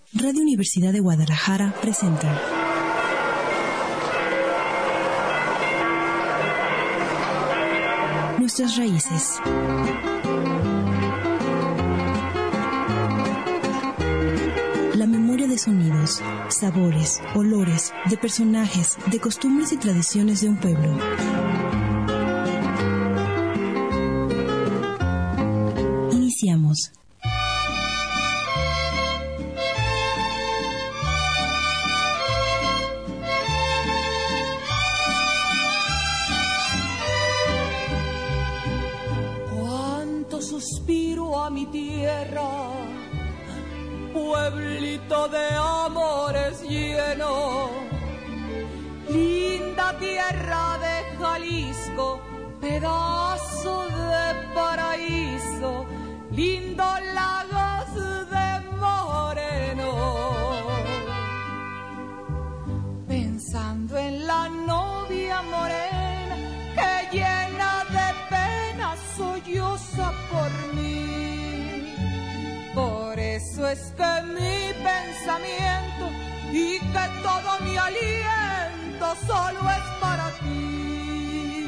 Radio Universidad de Guadalajara presenta Nuestras raíces. La memoria de sonidos, sabores, olores, de personajes, de costumbres y tradiciones de un pueblo. Iniciamos. Cuánto suspiro a mi tierra, pueblito de amores lleno, linda tierra de Jalisco, pedazo de paraíso, lindo lagos de moreno. Pensando en la novia morena que llena de pena solloza por mí. Por eso es que mi pensamiento y que todo mi aliento solo es para ti.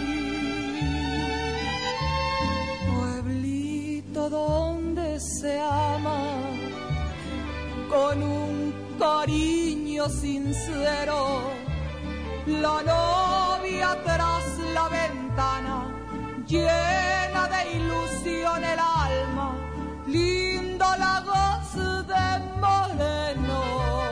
Pueblito donde se ama con un cariño sincero, la novia tras la ventana llena de ilusión el alma, lindo lagos de moreno.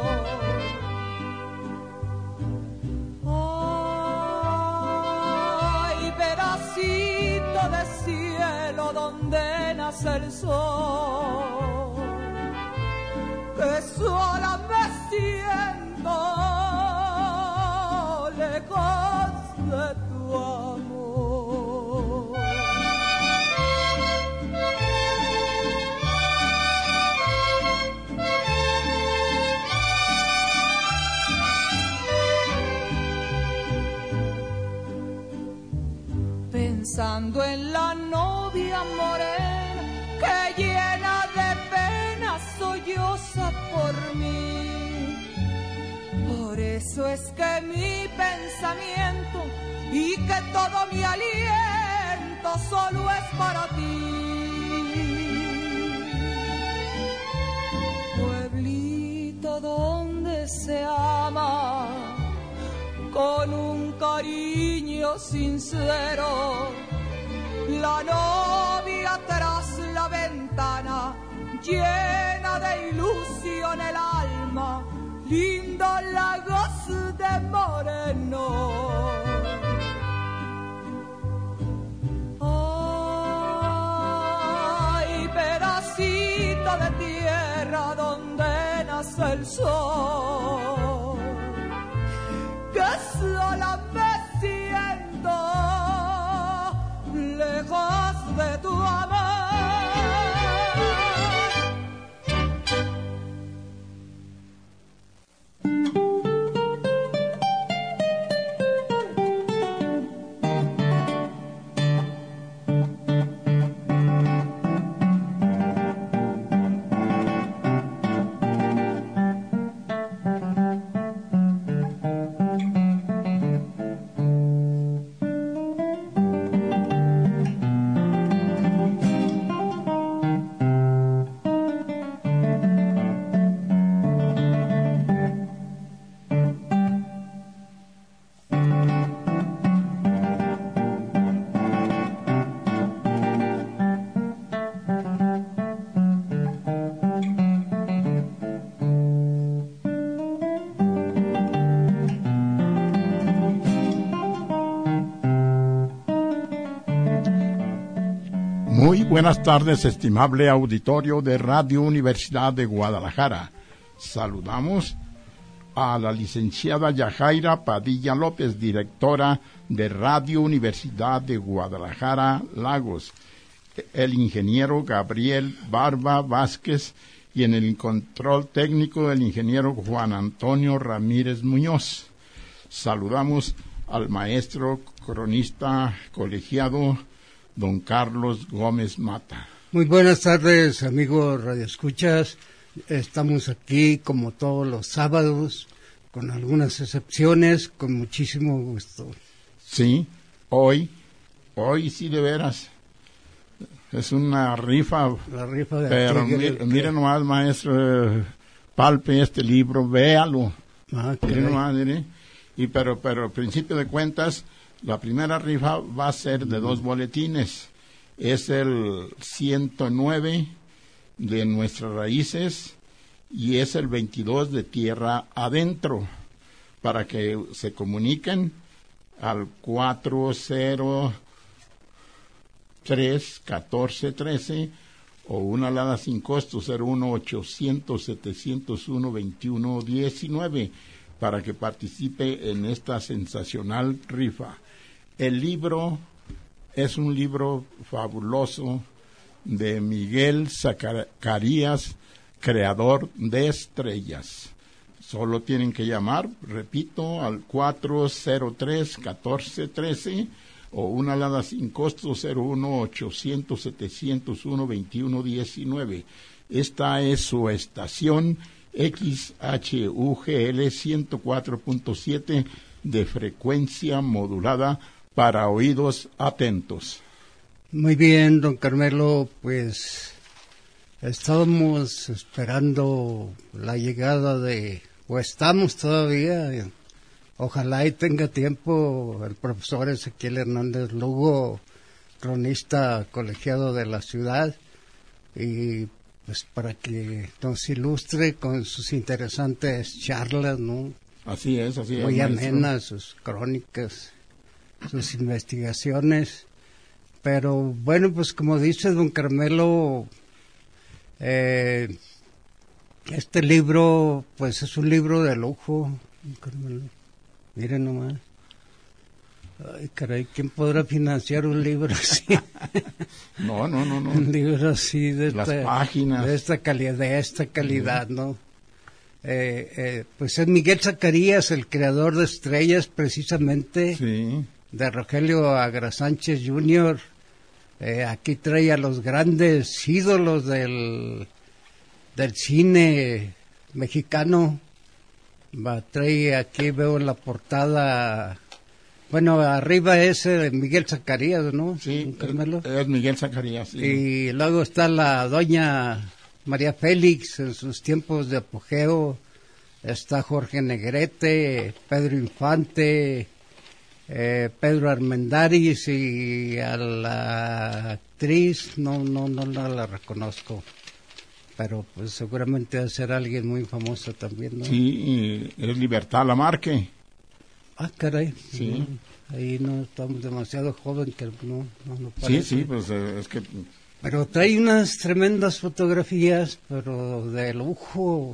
Ay, pedacito de cielo donde nace el sol, que sola me siento lejos de tu amor. Pensando en la novia morena que llena de pena solloza por mí. Por eso es que mi pensamiento y que todo mi aliento solo es para ti. Pueblito donde se ama con un cariño sincero, la novia tras la ventana llena de ilusión el alma, lindo lagos de moreno. Ay, pedacito de tierra donde nace el sol, que sola me siento lejos de tu amor. Muy buenas tardes, estimable auditorio de Radio Universidad de Guadalajara. Saludamos a la licenciada Yajaira Padilla López, directora de Radio Universidad de Guadalajara, Lagos, el ingeniero Gabriel Barba Vázquez y en el control técnico el ingeniero Juan Antonio Ramírez Muñoz. Saludamos al maestro cronista colegiado don Carlos Gómez Mata. Muy buenas tardes, amigos radioescuchas Estamos aquí como todos los sábados, con algunas excepciones, con muchísimo gusto. Sí, hoy sí de veras. Es una rifa. La rifa de pero mire nomás, maestro, palpe este libro, véalo. Mire nomás, mire. Pero al principio de cuentas, la primera rifa va a ser de 2 boletines. Es el 109 de Nuestras Raíces y es el 22 de Tierra Adentro. Para que se comuniquen al 403-1413 o una alada sin costo 01800-701-2119 para que participe en esta sensacional rifa. El libro es un libro fabuloso de Miguel Zacarías, creador de estrellas. Solo tienen que llamar, repito, al 403-1413 o una alada sin costo 01800-701-2119. Esta es su estación XHUGL 104.7 de frecuencia modulada para oídos atentos. Muy bien, don Carmelo, pues estábamos esperando la llegada o estamos todavía, ojalá y tenga tiempo el profesor Ezequiel Hernández Lugo, cronista colegiado de la ciudad, y pues para que nos ilustre con sus interesantes charlas, ¿no? Así es. Muy amenas, sus crónicas, sus investigaciones. Pero bueno, pues como dice don Carmelo, este libro, pues es un libro de lujo, don Carmelo. Miren nomás. Ay, caray, ¿quién podrá financiar un libro así? No. Un libro así de páginas. De esta calidad, ¿no? Pues es Miguel Zacarías, el creador de Estrellas, precisamente, sí, de Rogelio Agra Sánchez Jr. Aquí trae a los grandes ídolos del cine mexicano. Trae aquí, veo en la portada, bueno, arriba es Miguel Zacarías, ¿no? Sí, Carmelo. Es Miguel Zacarías, sí. Y luego está la doña María Félix en sus tiempos de apogeo. Está Jorge Negrete, Pedro Infante, Pedro Armendáriz, y a la actriz no la reconozco, pero pues seguramente debe ser alguien muy famoso también, ¿no? Sí, es Libertad Lamarque. Ah, caray. Sí. Ahí no estamos demasiado joven que no parece. Sí, pues es que... Pero trae unas tremendas fotografías, pero de lujo.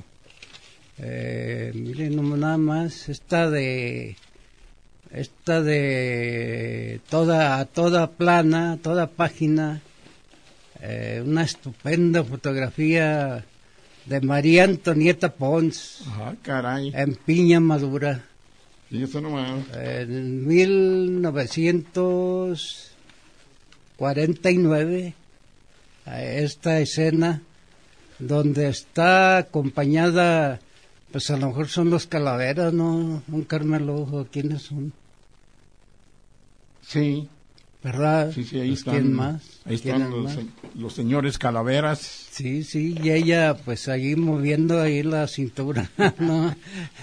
Miren nada más, esta de toda plana, toda página, una estupenda fotografía de María Antonieta Pons. Ah, caray. En piña madura. Sí, eso nomás. En 1949, esta escena donde está acompañada, pues a lo mejor son los Calaveras, ¿no? Un Carmelo, ¿quiénes son? Sí. ¿Verdad? Sí, ahí pues, están. ¿Quién más? Ahí están los señores Calaveras. Sí, y ella pues ahí moviendo ahí la cintura, ¿no?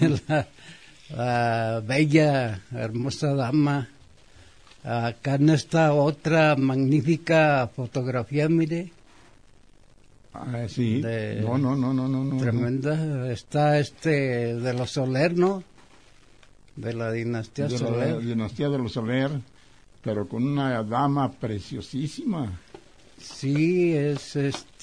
La bella, hermosa dama. Acá en esta otra magnífica fotografía, mire. Ah, sí. No. Tremenda. Está de los Soler, ¿no? De la dinastía Soler. La dinastía de los Soler, pero con una dama preciosísima. Sí, es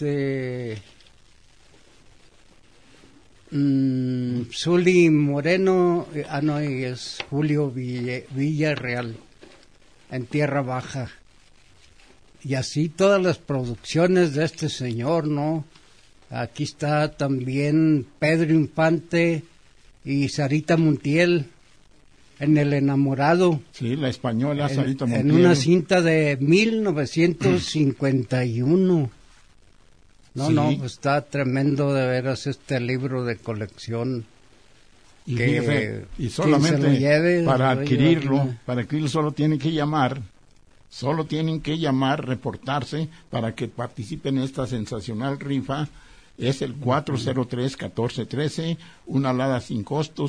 Zuli Moreno, no, y es Julio Villarreal, en Tierra Baja. Y así todas las producciones de este señor, ¿no? Aquí está también Pedro Infante y Sarita Montiel en El Enamorado. Sí, la española Sarita Montiel. En una cinta de 1951. No, Sí. no, pues está tremendo de veras este libro de colección. Y, Que fíjese, y quien solamente se lo lleve, para lo adquirirlo, lleva. solo tienen que llamar, reportarse para que participen en esta sensacional rifa. Es el 403-1413, una alada sin costo,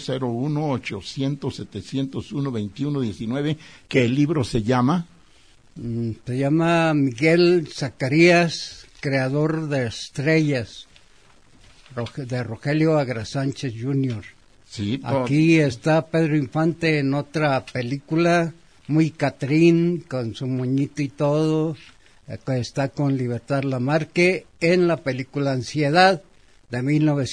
01-800-701-2119, que el libro se llama... Se llama Miguel Zacarías, creador de estrellas, de Rogelio Agra Sánchez Jr. Sí, Aquí está Pedro Infante en otra película, muy Catrín, con su moñito y todo. Acá está con Libertad Lamarque en la película Ansiedad de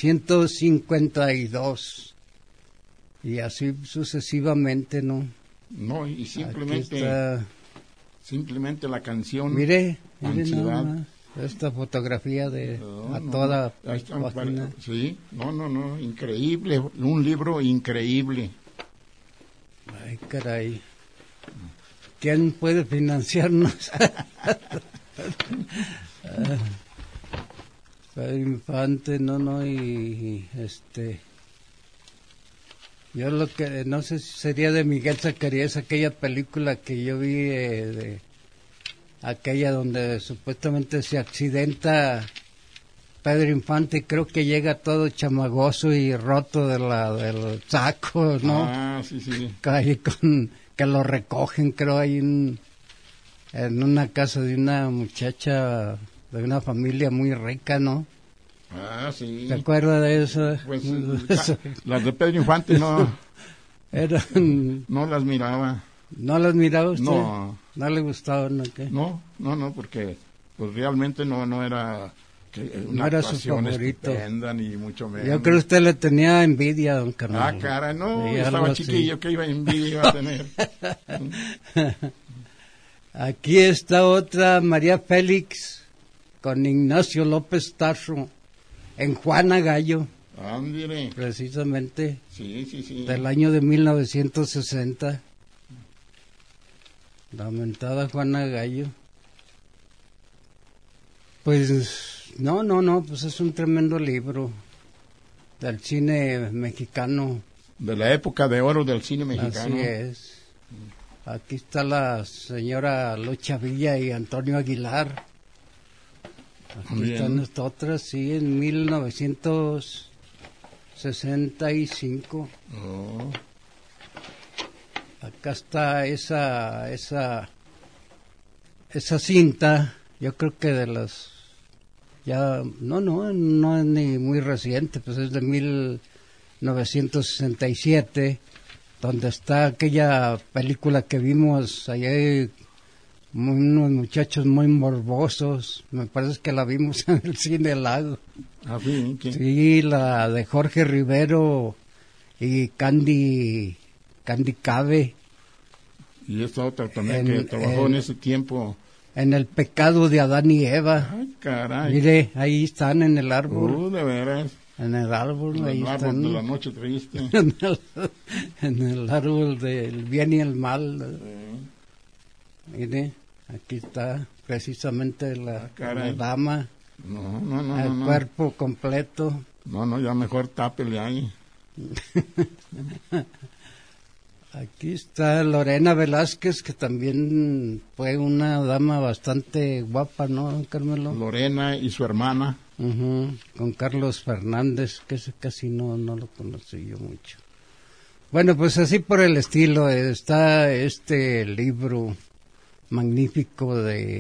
1952. Y así sucesivamente, ¿no? No, y Aquí está. simplemente la canción... Mire Ansiedad. nada más esta fotografía de toda ahí está, página. sí, no, increíble, un libro increíble. Ay, caray. ¿Quién puede financiarnos? Pedro Infante, yo lo que no sé si sería de Miguel Zacarías, aquella película que yo vi de aquella donde supuestamente se accidenta Pedro Infante, creo que llega todo chamagoso y roto del saco, ¿no? Ah, sí. Ahí que lo recogen, creo, ahí en una casa de una muchacha de una familia muy rica, ¿no? Ah, sí. ¿Te acuerdas de eso? Pues las de Pedro Infante no las miraba. ¿No las miraba usted? No. ¿No le gustaba, no? ¿Qué? No, porque pues realmente no era una no era su actuación favorito. estupenda, ni mucho menos. Yo creo que usted le tenía envidia, don Carlos. Ah, cara, no, Sí, estaba algo chiquillo, así. que envidia iba a tener. Aquí está otra, María Félix, con Ignacio López Tarso, en Juana Gallo, Ándale. precisamente, Sí. del año de 1960. Lamentada Juana Gallo. Pues, no, pues es un tremendo libro del cine mexicano. De la época de oro del cine mexicano. Así es. Aquí está la señora Lucha Villa y Antonio Aguilar. Aquí Bien. están estas otras, sí, en 1965. Oh. Acá está esa cinta, yo creo que de las, ya, no es ni muy reciente, pues es de 1967, donde está aquella película que vimos allá, unos muchachos muy morbosos, me parece que la vimos en el Cine Lago. Ah, sí, ¿quién? Sí, la de Jorge Rivero y Candy Cabe. Y esta otra también que trabajó en ese tiempo. En El pecado de Adán y Eva. Ay, caray. Mire, ahí están en el árbol. De veras. En el árbol, ahí El están. árbol de la noche triste. en el árbol del bien y el mal. Mire, aquí está precisamente la dama. No. El cuerpo completo. No, ya mejor tápele ahí. Aquí está Lorena Velázquez, que también fue una dama bastante guapa, ¿no, Carmelo? Lorena y su hermana. Con Carlos Fernández, que ese casi no lo conocí yo mucho. Bueno, pues así por el estilo está este libro magnífico de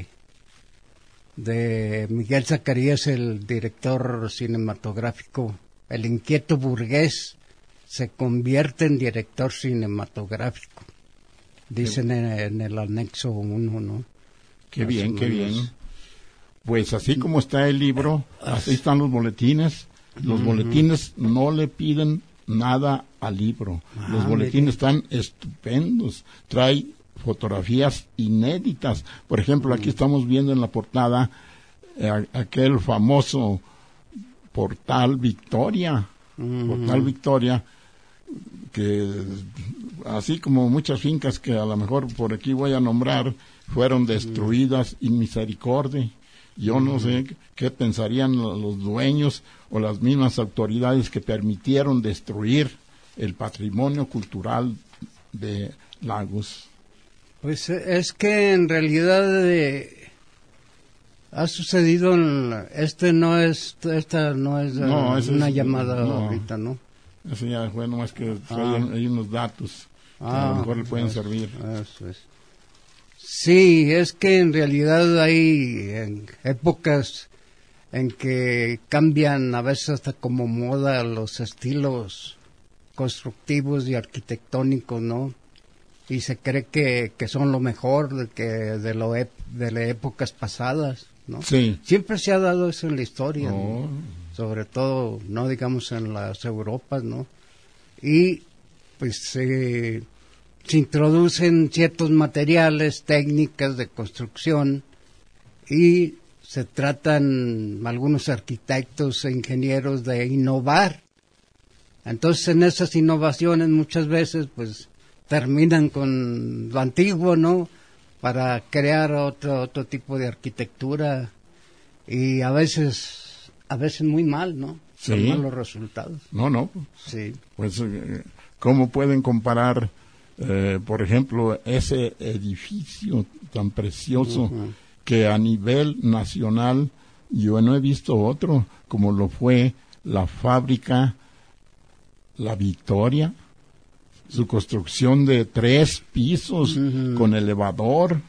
Miguel Zacarías, el director cinematográfico, el inquieto burgués se convierte en director cinematográfico, dicen en el anexo 1, ¿no? Qué bien. Pues así como está el libro, así están los boletines. Los boletines no le piden nada al libro. Los boletines están estupendos. Trae fotografías inéditas. Por ejemplo, aquí estamos viendo en la portada aquel famoso Portal Victoria. Portal Victoria, que así como muchas fincas que a lo mejor por aquí voy a nombrar, fueron destruidas in misericordia. Yo no sé qué pensarían los dueños o las mismas autoridades que permitieron destruir el patrimonio cultural de Lagos. Pues es que en realidad ha sucedido, esta no es una llamada ahorita, ¿no? Eso ya fue, nomás que hay unos datos que a lo mejor le pueden servir. Eso es. Sí, es que en realidad hay épocas en que cambian a veces hasta como moda los estilos constructivos y arquitectónicos, ¿no? Y se cree que son lo mejor de las épocas pasadas, ¿no? Sí. Siempre se ha dado eso en la historia, ¿no? Sobre todo, no digamos en las Europas, ¿no? Y pues se introducen ciertos materiales, técnicas de construcción y se tratan algunos arquitectos e ingenieros de innovar. Entonces en esas innovaciones muchas veces pues terminan con lo antiguo, ¿no? Para crear otro tipo de arquitectura y a veces muy mal, ¿no? Sí. Son malos resultados. No. Sí. Pues, ¿cómo pueden comparar, por ejemplo, ese edificio tan precioso que a nivel nacional yo no he visto otro, como lo fue la fábrica La Victoria? Su construcción de 3 pisos con elevador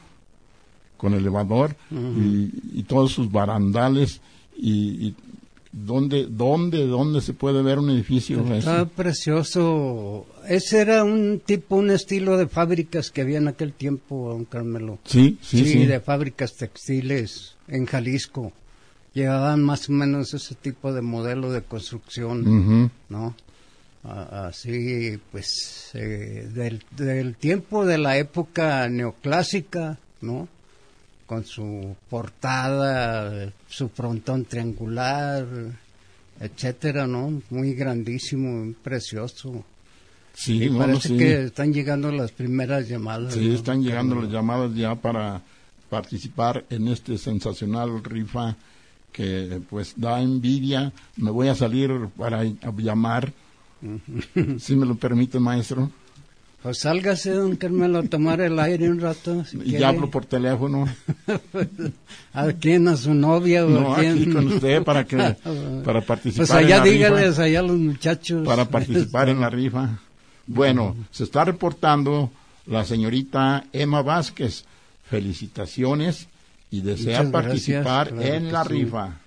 y todos sus barandales y ¿dónde se puede ver un edificio? Está precioso. Ese era un estilo de fábricas que había en aquel tiempo, don Carmelo. Sí, de fábricas textiles en Jalisco. Llevaban más o menos ese tipo de modelo de construcción, ¿no? Así, pues, del tiempo de la época neoclásica, ¿no? Con su portada, su frontón triangular, etcétera, ¿no? Muy grandísimo, muy precioso. Sí, y parece que están llegando las primeras llamadas. Sí, ¿no? están llegando las llamadas ya para participar en este sensacional rifa que, pues, da envidia. Me voy a salir para llamar. Si me lo permite, maestro. Pues sálgase, don Carmelo, a tomar el aire un rato. Y hablo por teléfono. ¿A quién? ¿A su novia? No, ¿a quién? aquí con usted para participar. Pues allá en la dígales, rifa, allá los muchachos. para participar en la rifa. Bueno, se está reportando la señorita Emma Vázquez. Felicitaciones y desea Muchas participar gracias, claro en que la sí. rifa.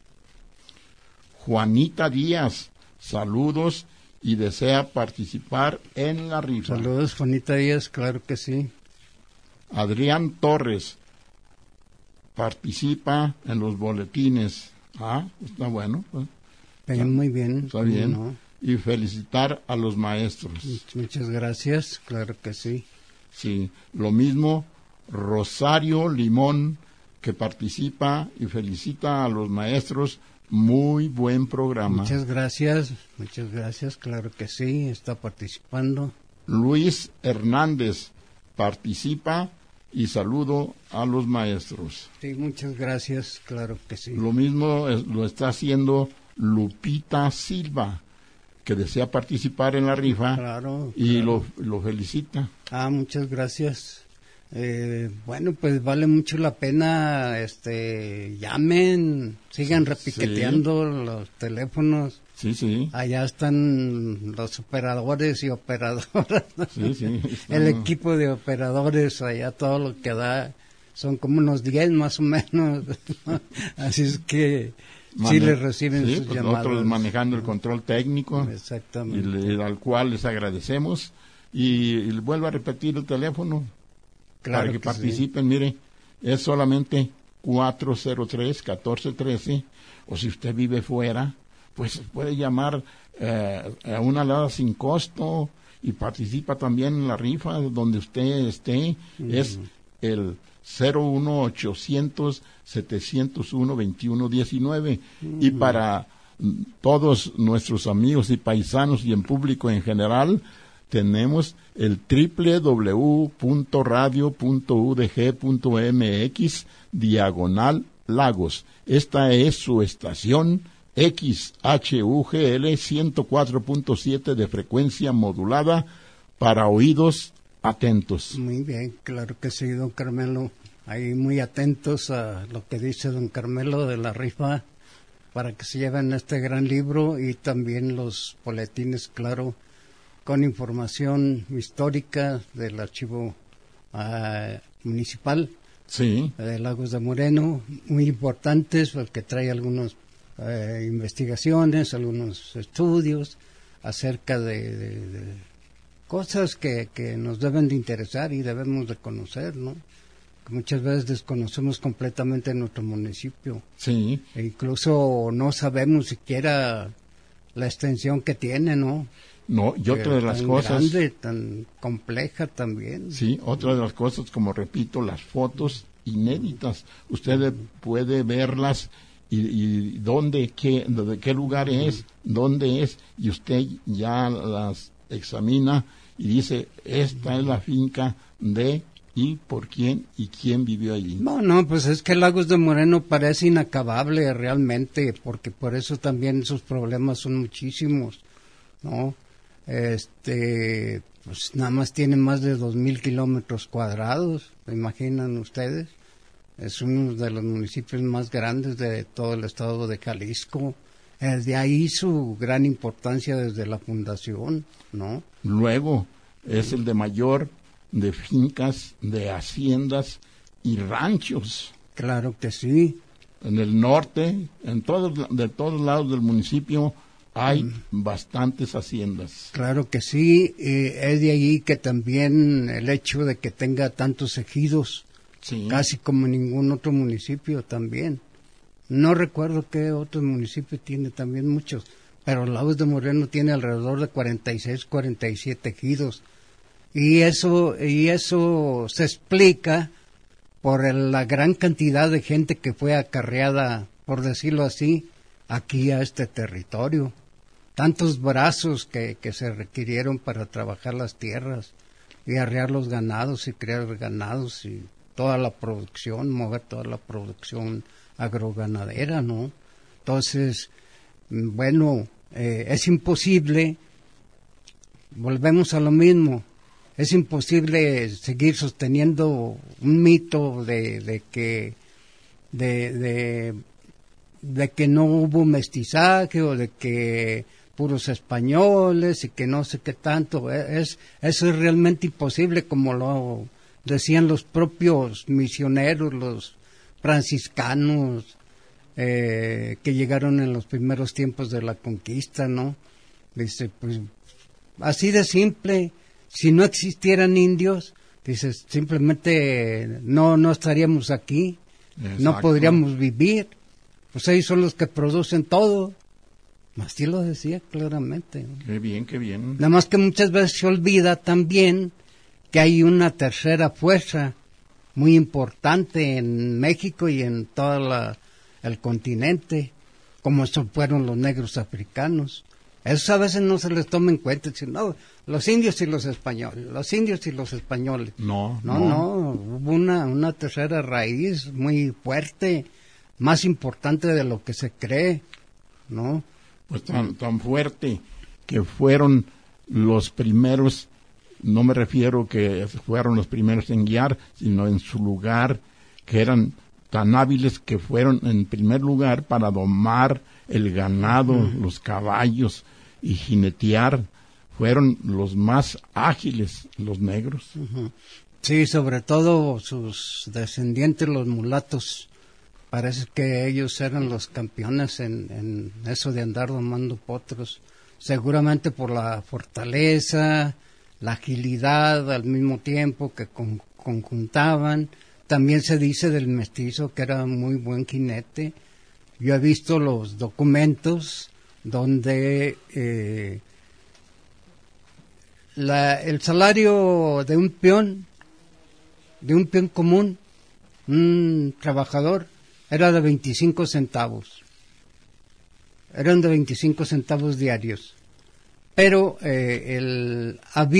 Juanita Díaz, saludos y desea participar en la rifa. Saludos, Juanita Díaz, claro que sí. Adrián Torres participa en los boletines. Está bueno. Pues, Muy bien. está bien. ¿No? Y felicitar a los maestros. Muchas gracias, claro que sí. Sí, lo mismo Rosario Limón, que participa y felicita a los maestros. Muy buen programa. Muchas gracias, claro que sí, está participando. Luis Hernández participa y saludo a los maestros. Sí, muchas gracias, claro que sí. Lo mismo lo está haciendo Lupita Silva, que desea participar en la rifa. Claro. Y lo felicita. Muchas gracias. Bueno, pues vale mucho la pena, llamen, sigan repiqueteando los teléfonos. Sí. Allá están los operadores y operadoras. Sí. El equipo de operadores, allá todo lo que da, son como unos 10 más o menos. Así es que sí les reciben sus pues llamadas. Nosotros manejando el control técnico. Exactamente. Al cual les agradecemos. Y vuelvo a repetir el teléfono. Claro para que participen, mire, es solamente 403-1413, o si usted vive fuera, pues puede llamar a una alada sin costo y participa también en la rifa donde usted esté. Es el 01800-701-2119. Y para todos nuestros amigos y paisanos y en público en general, tenemos el www.radio.udg.mx Lagos. Esta es su estación XHUGL 104.7 de frecuencia modulada para oídos atentos. Muy bien, claro que sí, don Carmelo. Ahí muy atentos a lo que dice don Carmelo de la rifa para que se lleven este gran libro y también los boletines, claro, con información histórica del archivo municipal de Lagos de Moreno, muy importantes porque trae algunas investigaciones, algunos estudios acerca de cosas que nos deben de interesar y debemos de conocer, ¿no? Que muchas veces desconocemos completamente nuestro municipio. Sí. E incluso no sabemos siquiera la extensión que tiene, ¿no? No, y otra de las cosas... Tan grande, tan compleja también. Sí, otra de las cosas, como repito, las fotos inéditas. Usted puede verlas y de qué lugar es, dónde es, y usted ya las examina y dice, esta es la finca de... ¿Y por quién? ¿Y quién vivió allí? No, pues es que Lagos de Moreno parece inacabable realmente, porque por eso también sus problemas son muchísimos, ¿no? Pues nada más tiene más de 2,000 kilómetros cuadrados, ¿me imaginan ustedes? Es uno de los municipios más grandes de todo el estado de Jalisco. De ahí su gran importancia desde la fundación, ¿no? Luego, es el de mayor de fincas, de haciendas y ranchos. Claro que sí. En el norte, de todos lados del municipio, hay bastantes haciendas. Claro que sí, es de allí que también el hecho de que tenga tantos ejidos, sí, casi como ningún otro municipio también. No recuerdo qué otro municipio tiene también muchos, pero Lagos de Moreno tiene alrededor de 46, 47 ejidos. Y eso se explica por la gran cantidad de gente que fue acarreada, por decirlo así, aquí a este territorio. Tantos brazos que se requirieron para trabajar las tierras y arrear los ganados y criar ganados y toda la producción, mover toda la producción agroganadera, ¿no? Entonces, bueno, es imposible, volvemos a lo mismo. Es imposible seguir sosteniendo un mito de que no hubo mestizaje o de que puros españoles y que no sé qué tanto. Eso es realmente imposible, como lo decían los propios misioneros, los franciscanos que llegaron en los primeros tiempos de la conquista, ¿no? Dice, pues así de simple. Si no existieran indios, dices, simplemente no estaríamos aquí. Exacto. No podríamos vivir. Pues ellos son los que producen todo. Así lo decía claramente. Qué bien, qué bien. Nada más que muchas veces se olvida también que hay una tercera fuerza muy importante en México y en todo el continente, como eso fueron los negros africanos. Eso a veces no se les toma en cuenta, sino los indios y los españoles, los indios y los españoles. No, hubo una tercera raíz muy fuerte, más importante de lo que se cree, ¿no? Pues tan fuerte que fueron los primeros, no me refiero que fueron los primeros en guiar, sino en su lugar, que eran tan hábiles que fueron en primer lugar para domar el ganado, los caballos y jinetear. Fueron los más ágiles, los negros. Sí, sobre todo sus descendientes, los mulatos. Parece que ellos eran los campeones en eso de andar domando potros. Seguramente por la fortaleza, la agilidad al mismo tiempo que conjuntaban. También se dice del mestizo que era muy buen jinete. Yo he visto los documentos donde el salario de un peón común, un trabajador, era de 25 centavos. Eran de 25 centavos diarios. Pero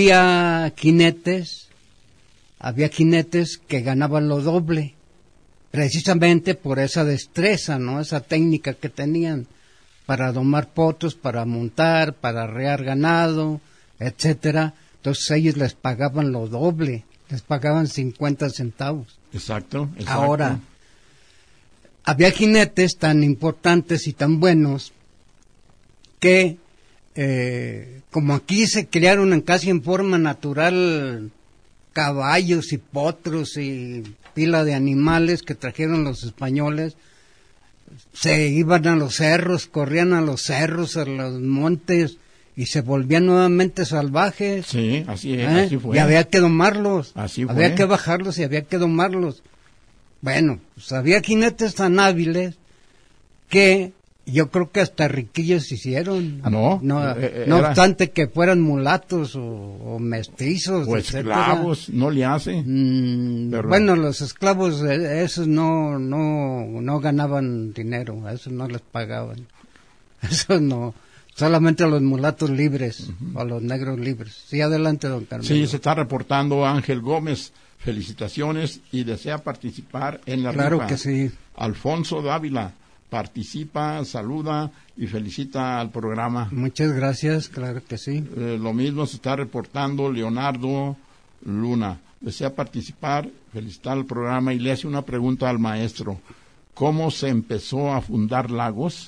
había jinetes que ganaban lo doble. precisamente por esa destreza, ¿no? Esa técnica que tenían para domar potros, para montar, para arrear ganado, etcétera. Entonces ellos les pagaban lo doble, les pagaban 50 centavos. Exacto. Ahora, había jinetes tan importantes y tan buenos que, como aquí se criaron casi en forma natural caballos y potros y pila de animales que trajeron los españoles, se iban a los cerros, corrían a los cerros, a los montes, y se volvían nuevamente salvajes. Sí, así es, así fue. Y había que domarlos, así fue. Había que bajarlos y había que domarlos. Bueno, pues había jinetes tan hábiles que yo creo que hasta riquillos hicieron. No obstante que fueran mulatos o mestizos. O esclavos, no le hace. Bueno, los esclavos, esos no ganaban dinero, a esos no les pagaban. Eso no. Solamente a los mulatos libres, o a los negros libres. Sí, adelante, don Carmen. Sí, se está reportando Ángel Gómez. Felicitaciones y desea participar en la rifa. Claro que sí. Alfonso Dávila participa, saluda y felicita al programa. Muchas gracias, claro que sí. Lo mismo se está reportando Leonardo Luna. Desea participar, felicitar al programa y le hace una pregunta al maestro. ¿Cómo se empezó a fundar Lagos?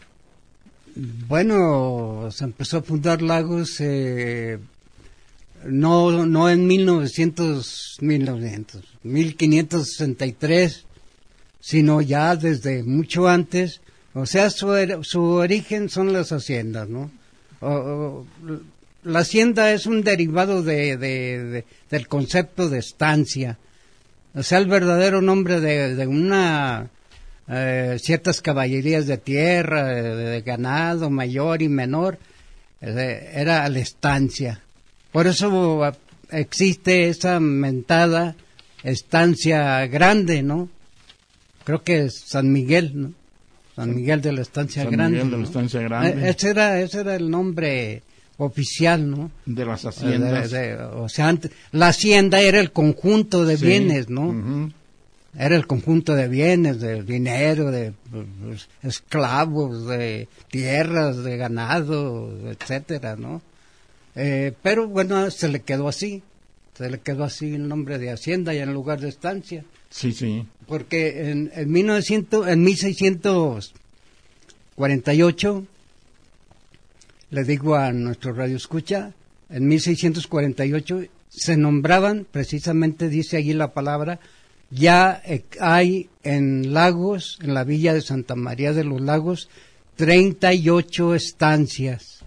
Bueno, se empezó a fundar Lagos no en 1563, sino ya desde mucho antes. O sea, su origen son las haciendas, ¿no? La hacienda es un derivado del concepto de estancia. O sea, el verdadero nombre de una ciertas caballerías de tierra, de ganado mayor y menor, era la estancia. Por eso existe esa mentada estancia grande, ¿no? Creo que es San Miguel, ¿no? San Miguel de la Estancia Grande. San Miguel de la Estancia Grande. Ese era el nombre oficial, ¿no? De las haciendas. O sea, la hacienda era el conjunto de bienes, ¿no? Uh-huh. Era el conjunto de bienes, de dinero, de esclavos, de tierras, de ganado, etcétera, ¿no? Pero bueno, se le quedó así el nombre de hacienda y en lugar de estancia. Sí, sí. Porque en 1648, le digo a nuestro radio escucha, en 1648 se nombraban, precisamente dice allí la palabra, ya hay en Lagos, en la villa de Santa María de los Lagos, 38 estancias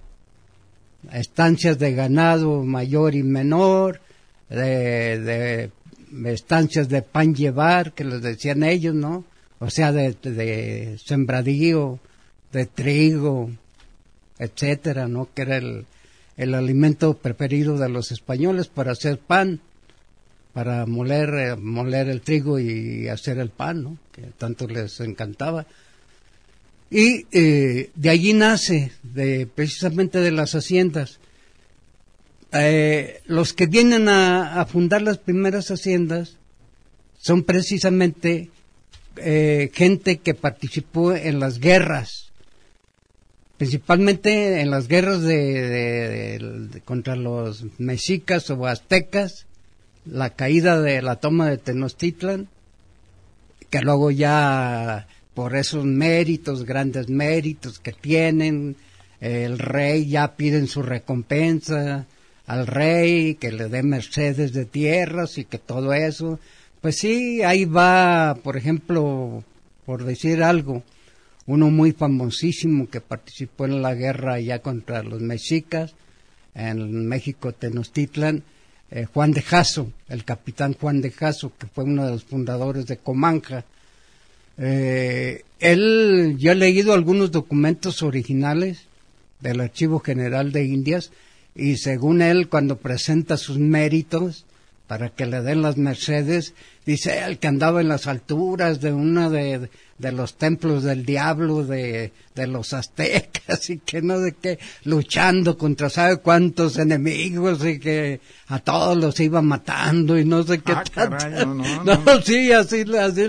de ganado mayor y menor, de estancias de pan llevar, que les decían ellos, ¿no? O sea, de sembradío, de trigo, etcétera, ¿no? Que era el alimento preferido de los españoles para hacer pan, para moler el trigo y hacer el pan, ¿no? Que tanto les encantaba. Y de allí nace, precisamente de las haciendas. Los que vienen a fundar las primeras haciendas son precisamente gente que participó en las guerras, principalmente en las guerras contra los mexicas o aztecas, la caída de la toma de Tenochtitlan, que luego ya por esos méritos, grandes méritos que tienen, el rey ya piden su recompensa al rey, que le dé mercedes de tierras y que todo eso. Pues sí, ahí va, por ejemplo, por decir algo, uno muy famosísimo que participó en la guerra ya contra los mexicas, en México Tenochtitlan, Juan de Jasso, el capitán Juan de Jasso, que fue uno de los fundadores de Comanja. Yo he leído algunos documentos originales del Archivo General de Indias, y según él, cuando presenta sus méritos para que le den las mercedes, dice él que andaba en las alturas de uno de los templos del diablo de los aztecas y que no sé qué, luchando contra sabe cuántos enemigos y que a todos los iba matando y no sé qué caray, no. Sí, así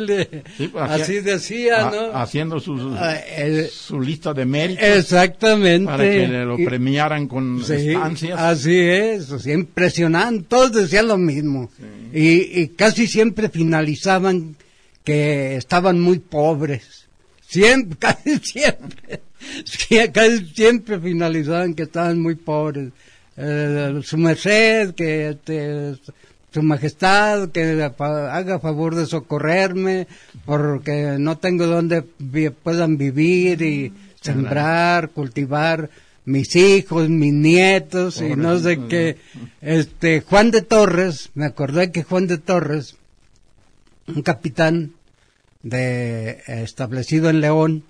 decía, ¿no? Haciendo su lista de méritos. Exactamente. Para que lo premiaran con estancias. Así es, o sea, impresionante, todos decían lo mismo. Sí. Y casi siempre finalizaban que estaban muy pobres. Casi siempre finalizaban que estaban muy pobres. Su merced, su majestad, que haga favor de socorrerme, porque no tengo donde puedan vivir y sembrar, cultivar mis hijos, mis nietos, pobre, y no sé qué. Juan de Torres, me acordé que Juan de Torres, un capitán establecido en León,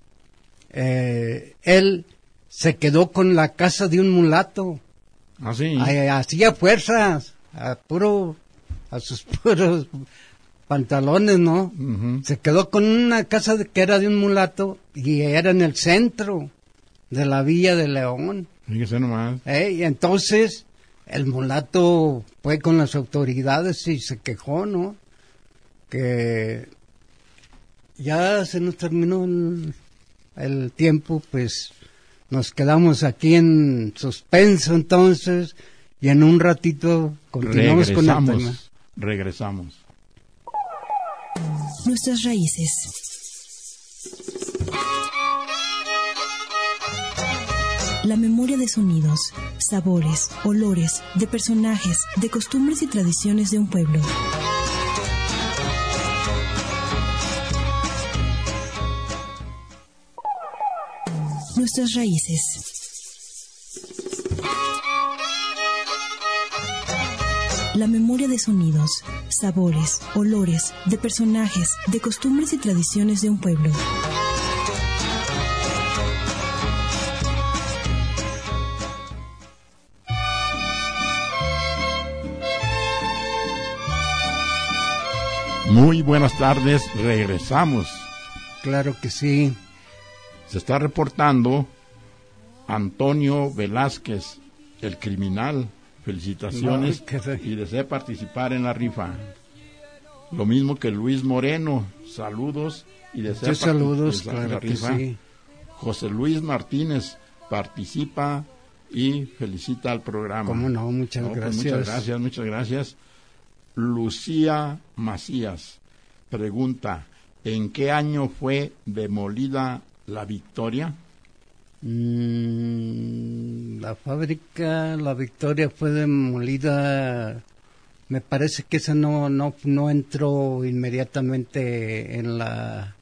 él se quedó con la casa de un mulato. ¿Ah, sí? Hacía fuerzas, a sus puros pantalones, ¿no? Uh-huh. Se quedó con una casa que era de un mulato y era en el centro de la villa de León. Fíjese nomás. Y entonces el mulato fue con las autoridades y se quejó, ¿no? Que ya se nos terminó el tiempo, pues nos quedamos aquí en suspenso entonces y en un ratito continuamos con el tema. Regresamos. Nuestras raíces. La memoria de sonidos, sabores, olores, de personajes, de costumbres y tradiciones de un pueblo. Nuestras raíces. La memoria de sonidos, sabores, olores, de personajes, de costumbres y tradiciones de un pueblo. Muy buenas tardes, regresamos. Claro que sí. Se está reportando Antonio Velázquez, el criminal. Felicitaciones y desea participar en la rifa. Lo mismo que Luis Moreno, saludos y desea participar en la rifa. Sí. José Luis Martínez participa y felicita al programa. ¿Cómo no? Muchas gracias. Muchas gracias. Lucía Macías pregunta, ¿en qué año fue demolida la Victoria? La fábrica La Victoria fue demolida, me parece que esa no entró inmediatamente en las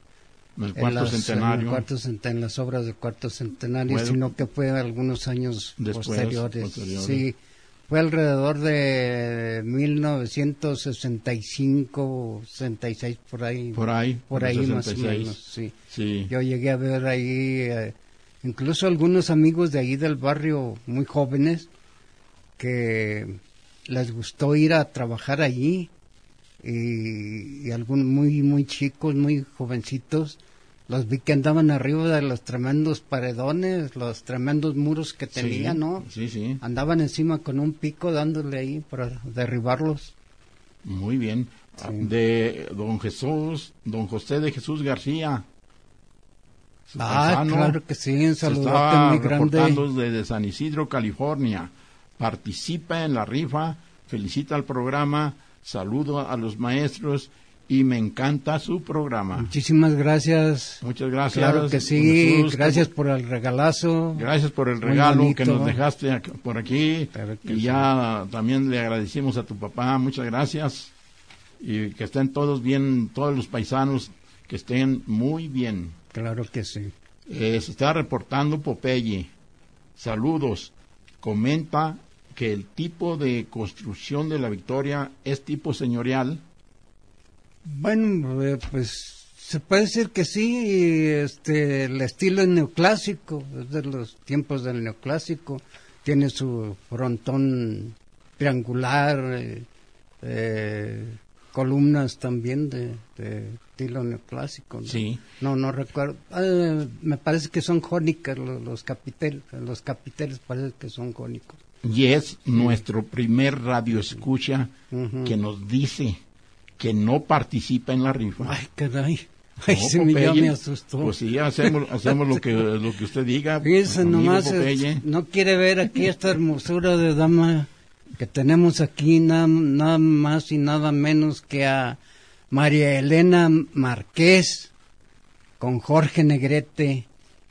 obras del cuarto centenario, sino que fue algunos años posteriores. Sí, fue alrededor de 1965, 66, por ahí más o menos. Sí. Yo llegué a ver ahí incluso algunos amigos de ahí del barrio, muy jóvenes, que les gustó ir a trabajar allí, y algunos muy chicos, muy jovencitos, los vi que andaban arriba de los tremendos paredones, los tremendos muros que tenían, ¿no? Sí. Andaban encima con un pico dándole ahí para derribarlos. Muy bien. Sí. De don José de Jesús García. Claro que sí, un saludote muy grande. Reportando desde San Isidro, California. Participa en la rifa, felicita al programa, saludo a los maestros y me encanta su programa. Muchísimas gracias. Muchas gracias. Claro que sí, Jesús, gracias por el regalazo. Gracias por el regalo que nos dejaste por aquí. Claro que y ya también le agradecimos a tu papá, muchas gracias. Y que estén todos bien, todos los paisanos, que estén muy bien. Claro que sí. Se está reportando Popeye. Saludos. Comenta que el tipo de construcción de la Victoria es tipo señorial. Bueno, pues se puede decir que sí. El estilo es neoclásico, es de los tiempos del neoclásico. Tiene su frontón triangular, columnas también de estilo neoclásico, ¿no? Sí. No recuerdo. Me parece que son jónicas los capiteles. Los capiteles parece que son jónicos. Y es nuestro primer radioescucha que nos dice que no participa en la rifa. Ay, caray. Ay, No, sí, ya me asustó. Pues sí, hacemos lo que usted diga. Fíjese, amigo nomás Popeye. no quiere ver aquí esta hermosura de dama que tenemos aquí, nada más y nada menos que a María Elena Márquez con Jorge Negrete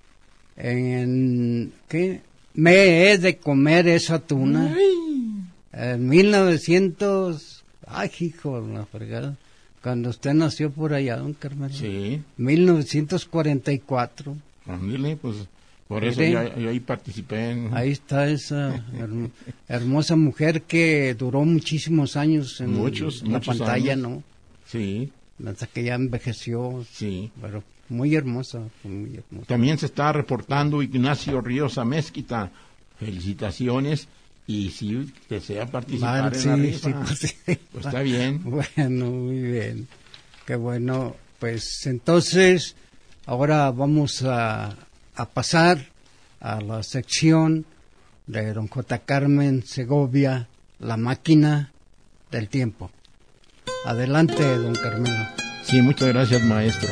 en ¿qué? Me he de comer esa tuna. En 1900, ay, hijo de la fregada, cuando usted nació por allá, don Carmelo. Sí. 1944. Ándale, pues por eso Mire, yo ahí participé. Ahí está esa hermosa mujer que duró muchísimos años en la pantalla, años. ¿no? Sí, Hasta que ya envejeció, sí. pero muy hermosa, muy hermosa. También se está reportando Ignacio Ríos Amezquita. Felicitaciones. Y si desea participar en la rifa, pues sí. pues está bien. Bueno, muy bien. Qué bueno. Pues entonces, ahora vamos a pasar a la sección de don J. Carmen Segovia, La máquina del tiempo. Adelante, don Carmelo. Sí, muchas gracias, maestro.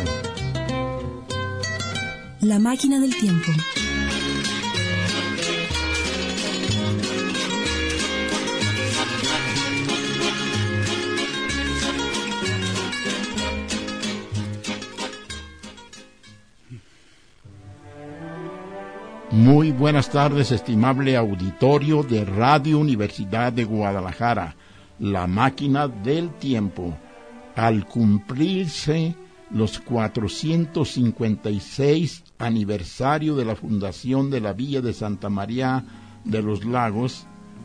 La máquina del tiempo. Muy buenas tardes, estimable auditorio de Radio Universidad de Guadalajara, la máquina del tiempo. Al cumplirse los 456 aniversario de la fundación de la Villa de Santa María de los Lagos,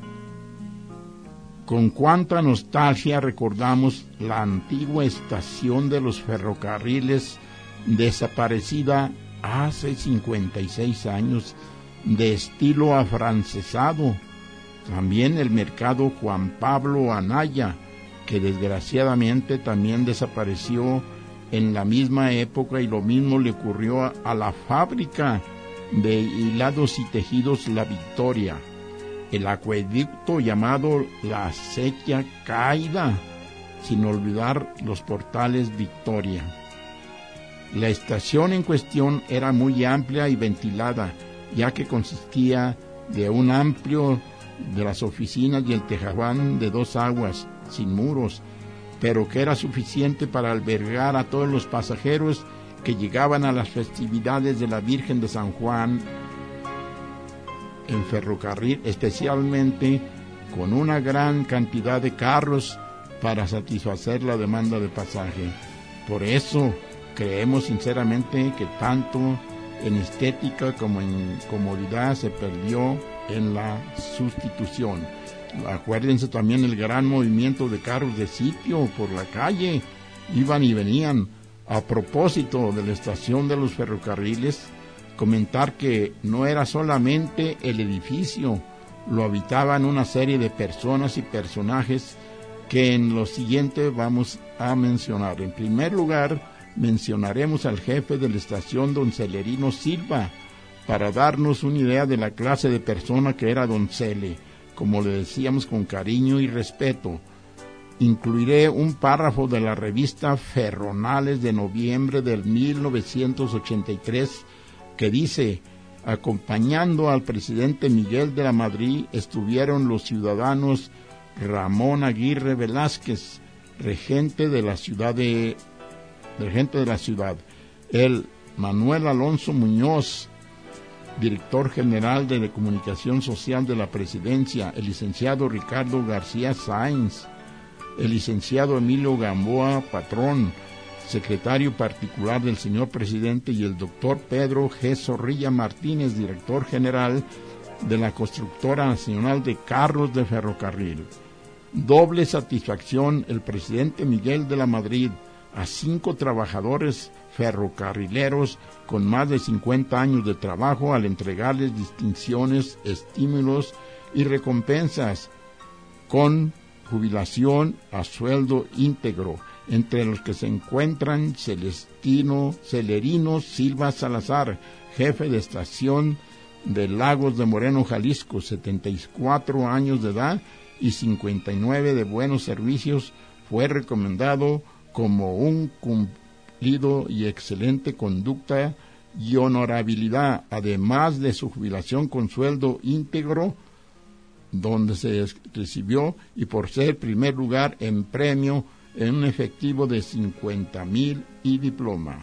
con cuánta nostalgia recordamos la antigua estación de los ferrocarriles desaparecida hace 56 años, de estilo afrancesado. También el mercado Juan Pablo Anaya, que desgraciadamente también desapareció en la misma época, y lo mismo le ocurrió a la fábrica de hilados y tejidos La Victoria, el acueducto llamado La Acequia Caída, sin olvidar los portales Victoria. La estación en cuestión era muy amplia y ventilada, ya que consistía de un amplio de las oficinas y el tejabán de 2 aguas, sin muros, pero que era suficiente para albergar a todos los pasajeros que llegaban a las festividades de la Virgen de San Juan en ferrocarril, especialmente con una gran cantidad de carros para satisfacer la demanda de pasaje. Por eso creemos sinceramente que tanto en estética como en comodidad se perdió en la sustitución. Acuérdense también el gran movimiento de carros de sitio por la calle, iban y venían. A propósito de la estación de los ferrocarriles, comentar que no era solamente el edificio, lo habitaban una serie de personas y personajes que en lo siguiente vamos a mencionar. En primer lugar, mencionaremos al jefe de la estación, don Celerino Silva, para darnos una idea de la clase de persona que era don Cele, como le decíamos con cariño y respeto. Incluiré un párrafo de la revista Ferronales de noviembre del 1983 que dice: acompañando al presidente Miguel de la Madrid estuvieron los ciudadanos Ramón Aguirre Velázquez, regente de la ciudad, el Manuel Alonso Muñoz, director general de Comunicación Social de la Presidencia, el licenciado Ricardo García Sáenz, el licenciado Emilio Gamboa Patrón, secretario particular del señor presidente, y el doctor Pedro G. Zorrilla Martínez, director general de la Constructora Nacional de Carros de Ferrocarril. Doble satisfacción el presidente Miguel de la Madrid a 5 trabajadores ferrocarrileros con más de 50 años de trabajo al entregarles distinciones, estímulos y recompensas con jubilación a sueldo íntegro, entre los que se encuentran Celerino Silva Salazar, jefe de estación de Lagos de Moreno, Jalisco, 74 años de edad y 59 de buenos servicios. Fue recomendado como un cumplido y excelente conducta y honorabilidad, además de su jubilación con sueldo íntegro, donde se recibió, y por ser primer lugar en premio en un efectivo de 50,000 y diploma.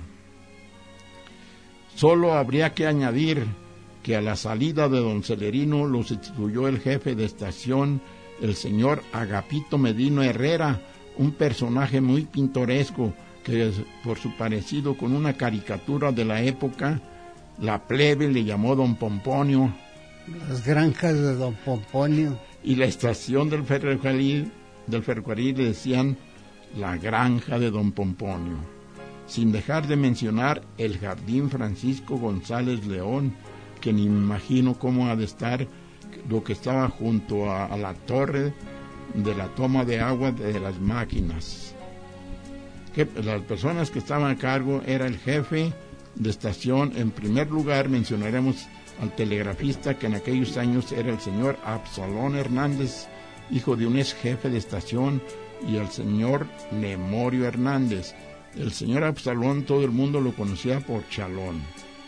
Solo habría que añadir que a la salida de don Celerino lo sustituyó el jefe de estación, el señor Agapito Medina Herrera, un personaje muy pintoresco que por su parecido con una caricatura de la época, la plebe le llamó don Pomponio. Las granjas de don Pomponio. Y la estación del ferrocarril le decían la granja de don Pomponio. Sin dejar de mencionar el Jardín Francisco González León, que ni me imagino cómo ha de estar, lo que estaba junto a la torre de la toma de agua de las máquinas. Que las personas que estaban a cargo era el jefe de estación. En primer lugar mencionaremos al telegrafista, que en aquellos años era el señor Absalón Hernández, hijo de un ex jefe de estación, y el señor Nemorio Hernández. El señor Absalón todo el mundo lo conocía por Chalón.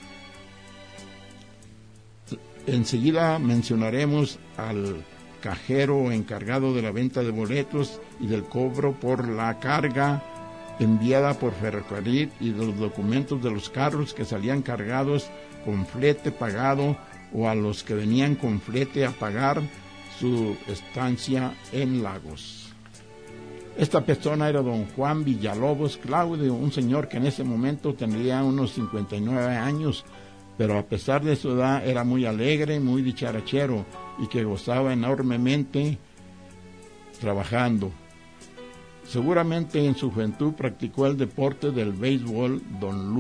Enseguida mencionaremos al cajero encargado de la venta de boletos y del cobro por la carga enviada por ferrocarril y de los documentos de los carros que salían cargados con flete pagado, o a los que venían con flete a pagar su estancia en Lagos. Esta persona era don Juan Villalobos Claudio, un señor que en ese momento tendría unos 59 años, pero a pesar de su edad era muy alegre, muy dicharachero, y que gozaba enormemente trabajando. Seguramente en su juventud practicó el deporte del béisbol don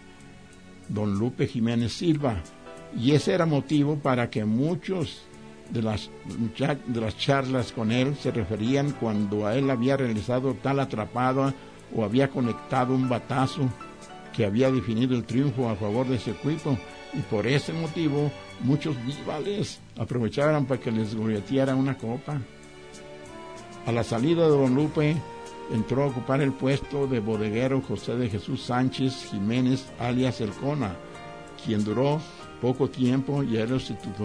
Lupe Jiménez Silva, y ese era motivo para que muchos de las charlas con él se referían cuando a él había realizado tal atrapada o había conectado un batazo que había definido el triunfo a favor de ese equipo, y por ese motivo muchos rivales aprovechaban para que les golpeara una copa. A la salida de don Lupe entró a ocupar el puesto de bodeguero José de Jesús Sánchez Jiménez, alias El Cona, quien duró poco tiempo, y a él lo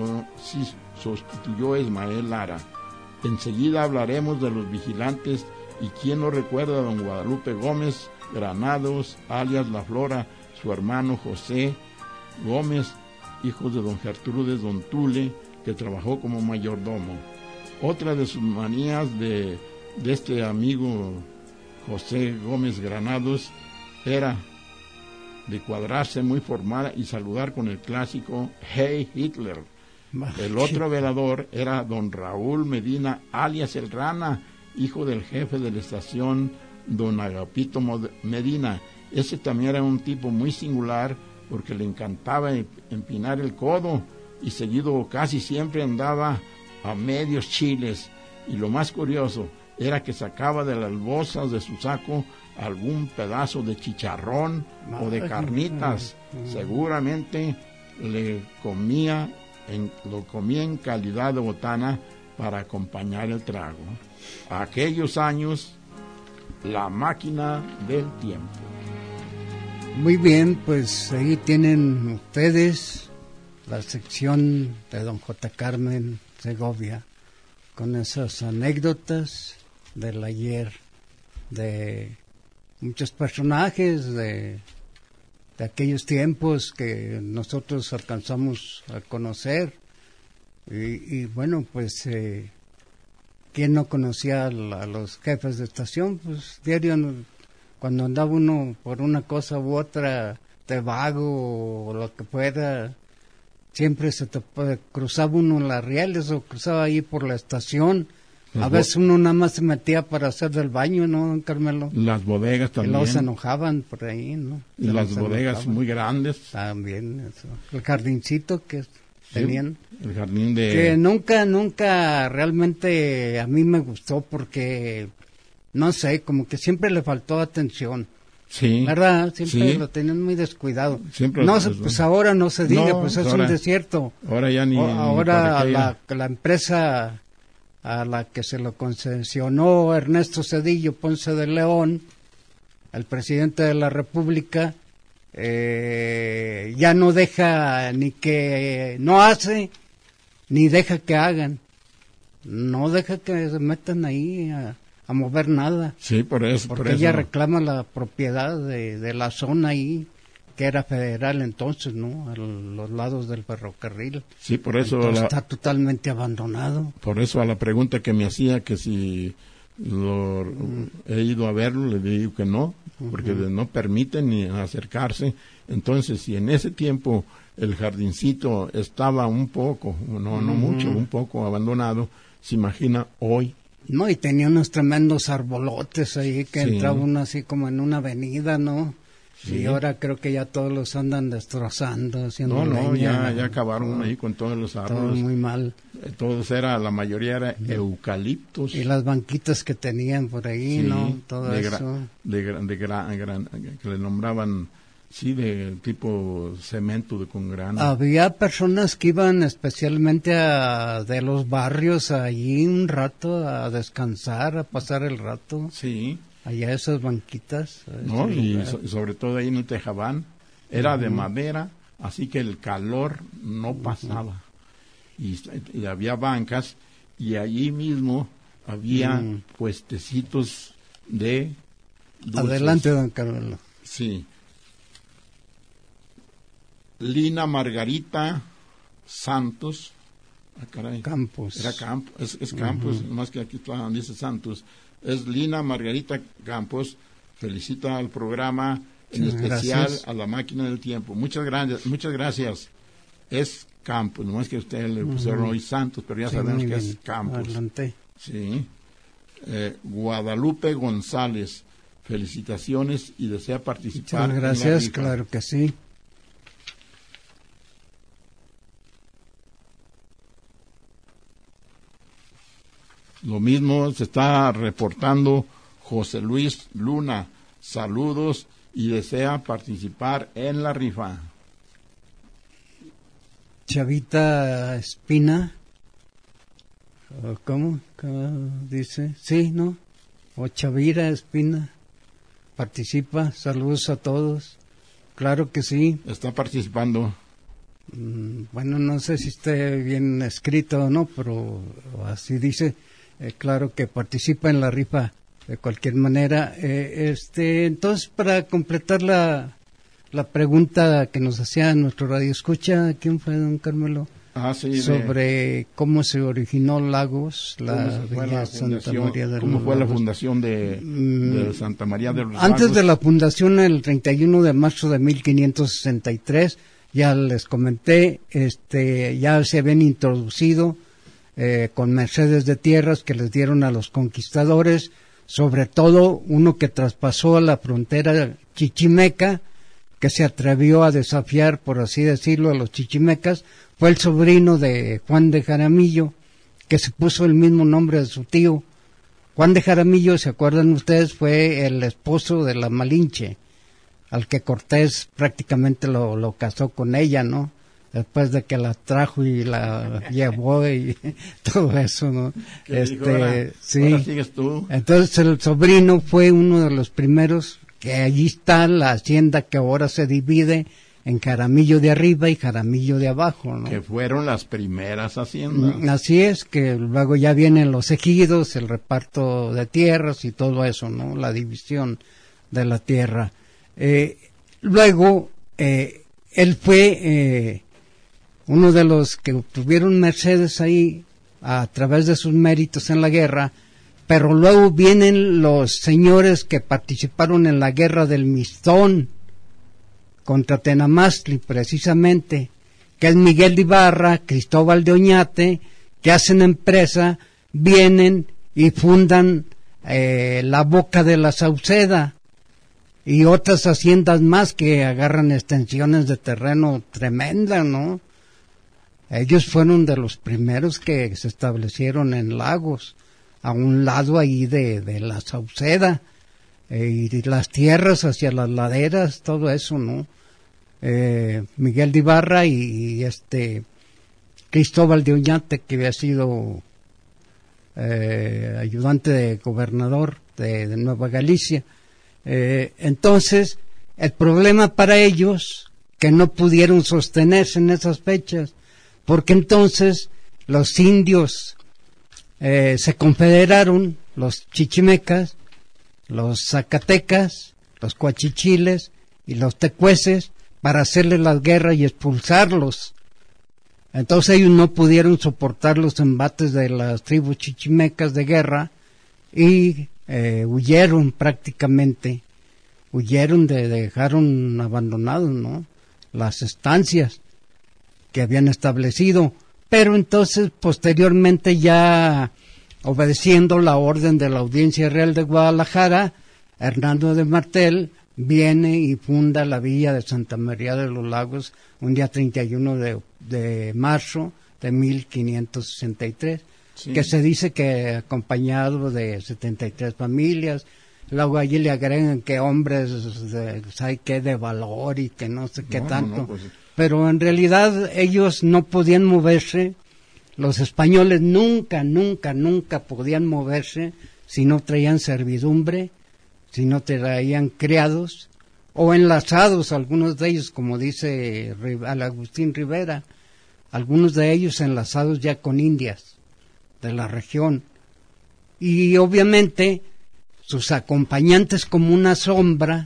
sustituyó Ismael Lara. Enseguida hablaremos de los vigilantes, y quién no recuerda a don Guadalupe Gómez Granados, alias La Flora, su hermano José Gómez, hijo de don Gertrudes don Tule, que trabajó como mayordomo. Otra de sus manías de este amigo José Gómez Granados era de cuadrarse muy formal y saludar con el clásico Hey Hitler. El otro velador era don Raúl Medina, alias El Rana, hijo del jefe de la estación don Agapito Medina. Ese también era un tipo muy singular, porque le encantaba empinar el codo, y seguido casi siempre andaba a medios chiles, y lo más curioso era que sacaba de las bolsas de su saco algún pedazo de chicharrón o de carnitas. Seguramente lo comía en calidad de botana para acompañar el trago. Aquellos años, la máquina del tiempo. Muy bien, pues ahí tienen ustedes la sección de don J. Carmen Segovia, con esas anécdotas del ayer, de muchos personajes de aquellos tiempos que nosotros alcanzamos a conocer. Y bueno, pues ¿quién no conocía a los jefes de estación? Pues diario, cuando andaba uno por una cosa u otra de vago o lo que fuera, siempre cruzaba uno las rieles o cruzaba ahí por la estación. A veces uno nada más se metía para hacer del baño, ¿no, don Carmelo? Las bodegas también. Y luego se enojaban por ahí, ¿no? Y las bodegas muy grandes. También, eso. El jardincito que tenían. El jardín de... Que nunca realmente a mí me gustó porque, no sé, como que siempre le faltó atención. Sí. ¿Verdad? Siempre sí. lo tenían muy descuidado. Siempre no, pues ahora no se diga, pues es ahora, un desierto. Ahora ya ni... Ahora ni la empresa a la que se lo concesionó Ernesto Zedillo Ponce de León, el presidente de la República, ya no deja ni que no hace, ni deja que hagan. No deja que se metan ahí a mover nada. Sí, por eso. Porque ella reclama la propiedad de la zona ahí, que era federal entonces, ¿no? A los lados del ferrocarril. Sí, por eso... está totalmente abandonado. Por eso a la pregunta que me hacía, que si he ido a verlo, le digo que no, porque no permiten ni acercarse. Entonces, si en ese tiempo el jardincito estaba un poco, no mucho, un poco abandonado, se imagina hoy. No, y tenía unos tremendos arbolotes ahí que Sí. entraba uno así como en una avenida, ¿no? Sí. Y ahora creo que ya todos los andan destrozando, haciendo No, leña. ya acabaron ahí con todos los Todo árboles. muy mal. La mayoría era eucaliptos. Y las banquitas que tenían por ahí, Sí, ¿no? Todo eso. Que le nombraban, sí, de tipo cemento con grano. Había personas que iban especialmente de los barrios allí un rato a descansar, a pasar el rato. Sí. Allá esas banquitas. No, y sobre todo ahí en el Tejabán, era de madera, así que el calor no pasaba. Y había bancas, y allí mismo había puestecitos de dulces. Adelante, don Carlos. Sí. Lina Margarita Santos. Ah, caray. Campos. Era Campos, es Campos, nomás que aquí dice Santos. Es Lina Margarita Campos, felicita al programa, en especial gracias. a la máquina del tiempo. Muchas gracias. Es Campos, nomás que usted le pusieron hoy Santos, pero ya Sí, sabemos que bien. es Campos. Adelante. Sí. Guadalupe González, felicitaciones y desea participar. Muchas gracias, claro que sí. Lo mismo se está reportando José Luis Luna. Saludos y desea participar en la rifa. Chavita Espina. ¿Cómo dice? Sí, ¿no? O Chavira Espina. Participa. Saludos a todos. Claro que sí. Está participando. Bueno, no sé si esté bien escrito o no, pero así dice. Claro que participa en la rifa de cualquier manera. Entonces, para completar la pregunta que nos hacía nuestro radio escucha, ¿quién fue, don Carmelo? Sí, sobre cómo se originó Lagos, la Villa Santa María de los Lagos. ¿Cómo fue la fundación de Santa María de los Lagos? Antes de la fundación, el 31 de marzo de 1563, ya les comenté, ya se habían introducido con mercedes de tierras que les dieron a los conquistadores, sobre todo uno que traspasó la frontera chichimeca, que se atrevió a desafiar, por así decirlo, a los chichimecas, fue el sobrino de Juan de Jaramillo, que se puso el mismo nombre de su tío. Juan de Jaramillo, ¿se acuerdan ustedes? Fue el esposo de la Malinche, al que Cortés prácticamente lo casó con ella, ¿no? Después de que la trajo y la llevó y todo eso, ¿no? Dijo, ahora sigues tú. Entonces el sobrino fue uno de los primeros, que allí está la hacienda que ahora se divide en Jaramillo de arriba y Jaramillo de abajo, ¿no? Que fueron las primeras haciendas. Así es, que luego ya vienen los ejidos, el reparto de tierras y todo eso, ¿no? La división de la tierra. Luego, él fue uno de los que obtuvieron mercedes ahí a través de sus méritos en la guerra, pero luego vienen los señores que participaron en la guerra del Mistón contra Tenamastli, precisamente, que es Miguel de Ibarra, Cristóbal de Oñate, que hacen empresa, vienen y fundan la Boca de la Sauceda y otras haciendas más que agarran extensiones de terreno tremendas, ¿no? Ellos fueron de los primeros que se establecieron en Lagos, a un lado ahí de la Sauceda, y las tierras hacia las laderas, todo eso, ¿no? Miguel de Ibarra y Cristóbal de Oñate, que había sido ayudante de gobernador de Nueva Galicia. Entonces, el problema para ellos, que no pudieron sostenerse en esas fechas, porque entonces los indios se confederaron, los chichimecas, los zacatecas, los coachichiles y los tecueses, para hacerles la guerra y expulsarlos. Entonces ellos no pudieron soportar los embates de las tribus chichimecas de guerra y huyeron prácticamente, dejaron abandonados, ¿no?, las estancias que habían establecido, pero entonces posteriormente, ya obedeciendo la orden de la Audiencia Real de Guadalajara, Hernando de Martel viene y funda la villa de Santa María de los Lagos un día 31 de marzo de 1563, sí, que se dice que acompañado de 73 familias. Luego allí le agregan que hombres de valor y que no sé qué tanto. Pues, pero en realidad ellos no podían moverse. Los españoles nunca podían moverse si no traían servidumbre, si no traían criados o enlazados, algunos de ellos, como dice Agustín Rivera, algunos de ellos enlazados ya con indias de la región. Y obviamente sus acompañantes como una sombra,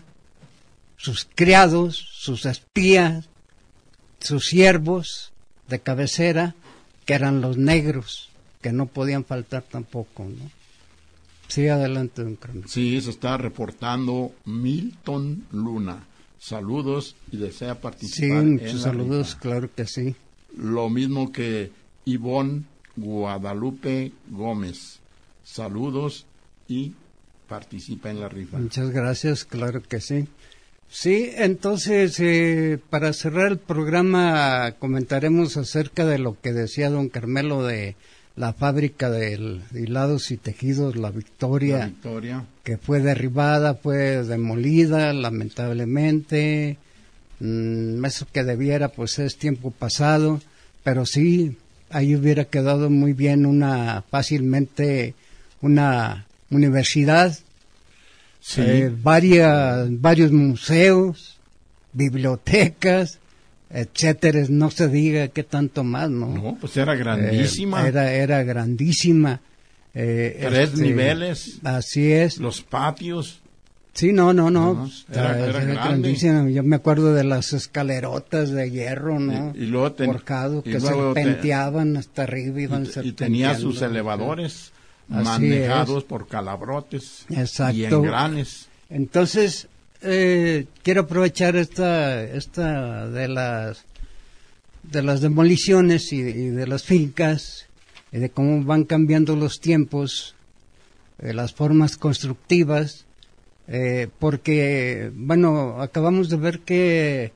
sus criados, sus espías, sus siervos de cabecera, que eran los negros, que no podían faltar tampoco, ¿no? Sí, adelante, don Carmen. Sí, se está reportando Milton Luna. Saludos y desea participar. Sí, muchos saludos, rifa. Claro que sí. Lo mismo que Ivonne Guadalupe Gómez. Saludos y participa en la rifa. Muchas gracias, claro que sí. Sí, entonces, para cerrar el programa comentaremos acerca de lo que decía don Carmelo de la fábrica de hilados y tejidos La Victoria, que fue derribada, fue demolida, lamentablemente. Eso que debiera, pues es tiempo pasado, pero sí, ahí hubiera quedado muy bien fácilmente una universidad, sí, varios museos, bibliotecas, etcétera, no se diga qué tanto más, ¿no? No, pues era grandísima. Era grandísima. 3 niveles. Así es. Los patios. Sí, no. Era grandísima. Yo me acuerdo de las escalerotas de hierro, ¿no? Y luego forjado, que serpenteaban hasta arriba, iban serpenteando. Y tenía sus elevadores manejados por calabrotes. Exacto. Y engranes. Entonces, quiero aprovechar esta de las demoliciones y de las fincas, y de cómo van cambiando los tiempos, las formas constructivas, porque, bueno, acabamos de ver que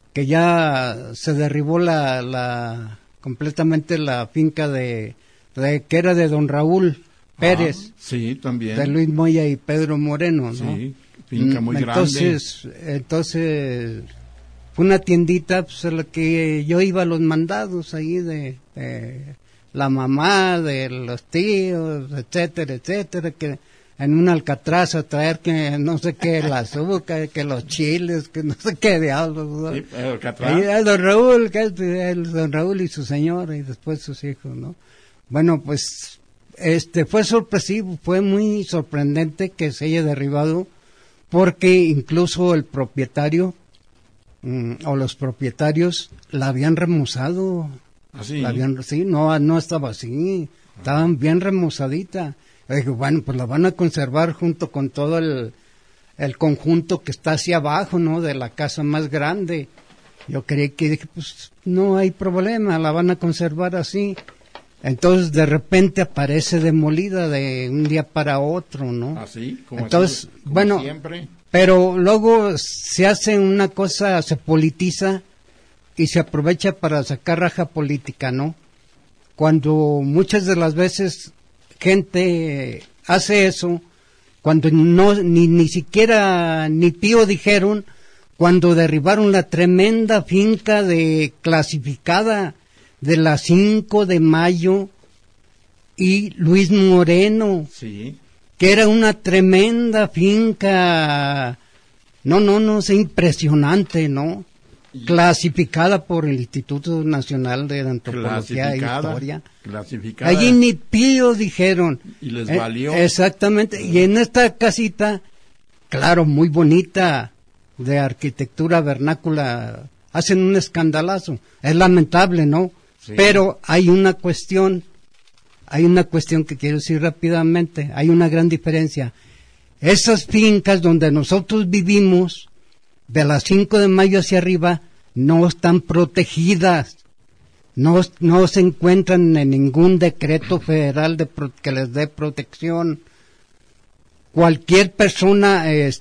ya se derribó completamente la finca que era de don Raúl Pérez. Sí, también. De Luis Moya y Pedro Moreno, ¿no? Sí, finca muy grande. Entonces, fue una tiendita, pues, a la que yo iba a los mandados ahí de la mamá, de los tíos, etcétera, que en un alcatraz a traer que no sé qué, el azúcar, que los chiles, que no sé qué diablos, ¿no? Sí, el alcatraz. Y el don Raúl, don Raúl y su señora, y después sus hijos, ¿no? Bueno, pues, fue sorpresivo, fue muy sorprendente que se haya derribado, porque incluso el propietario, o los propietarios, la habían remozado. ¿Ah, sí? Sí, no estaba así, estaban bien remozadita. Yo dije, bueno, pues la van a conservar junto con todo el conjunto que está hacia abajo, ¿no?, de la casa más grande. Yo dije, pues no hay problema, la van a conservar así. Entonces, de repente aparece demolida de un día para otro, ¿no? Así, como entonces, como bueno, siempre. Pero luego se hace una cosa, se politiza, y se aprovecha para sacar raja política, ¿no? Cuando muchas de las veces gente hace eso, cuando ni siquiera ni pío dijeron, cuando derribaron la tremenda finca clasificada de la 5 de Mayo y Luis Moreno, Sí. que era una tremenda finca, no, es impresionante, ¿no? Clasificada por el Instituto Nacional de Antropología e Historia. Clasificada. Allí ni pío dijeron. Y les valió. Exactamente. Y en esta casita, claro, muy bonita, de arquitectura vernácula, hacen un escandalazo. Es lamentable, ¿no? Sí. Pero hay una cuestión que quiero decir rápidamente. Hay una gran diferencia. Esas fincas donde nosotros vivimos, de las 5 de Mayo hacia arriba, no están protegidas, no se encuentran en ningún decreto federal que les dé protección. Cualquier persona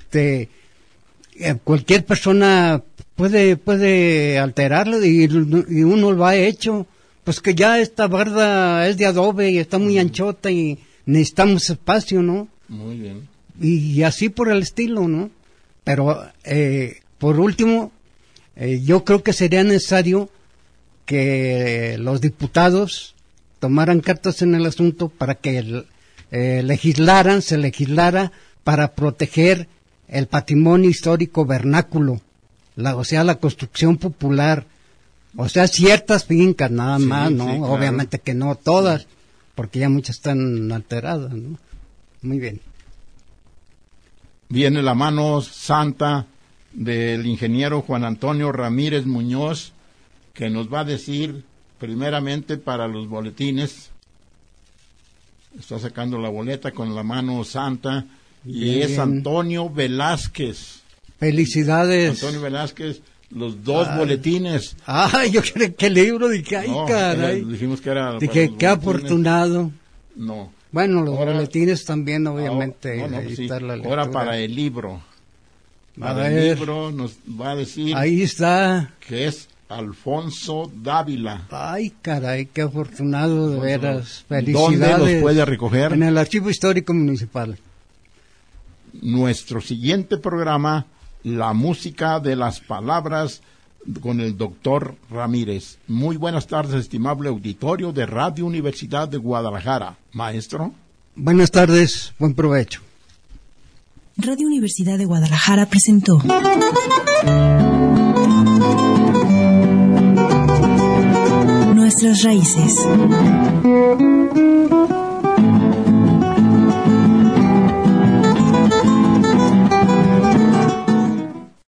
puede alterarlo y uno lo ha hecho, pues que ya esta barda es de adobe y está muy anchota y necesitamos espacio, ¿no? Muy bien. Y así por el estilo, ¿no? Pero, por último, yo creo que sería necesario que los diputados tomaran cartas en el asunto para que se legislara para proteger el patrimonio histórico vernáculo, la construcción popular, o sea, ciertas fincas nada más, ¿no? Sí, claro. Obviamente que no todas, porque ya muchas están alteradas, ¿no? Muy bien. Viene la mano santa del ingeniero Juan Antonio Ramírez Muñoz, que nos va a decir primeramente para los boletines. Está sacando la boleta con la mano santa y Bien. es Antonio Velázquez. Felicidades. Antonio Velázquez, los dos boletines. Yo creo que el libro, dije, ay, No, caray. dijimos que era. Dije, para los qué boletines. afortunado. No. Bueno, los Ahora- boletines también, obviamente, No, pues sí. editar la lectura. Ahora para el libro. A Para el ver. libro nos va a decir Ahí está. que es Alfonso Dávila. Ay, caray, qué afortunado, de veras. ¿Dónde Felicidades. los puede recoger? En el Archivo Histórico Municipal. Nuestro siguiente programa, la música de las palabras con el doctor Ramírez. Muy buenas tardes, estimable auditorio de Radio Universidad de Guadalajara. Maestro. Buenas tardes, buen provecho. Radio Universidad de Guadalajara presentó Nuestras raíces.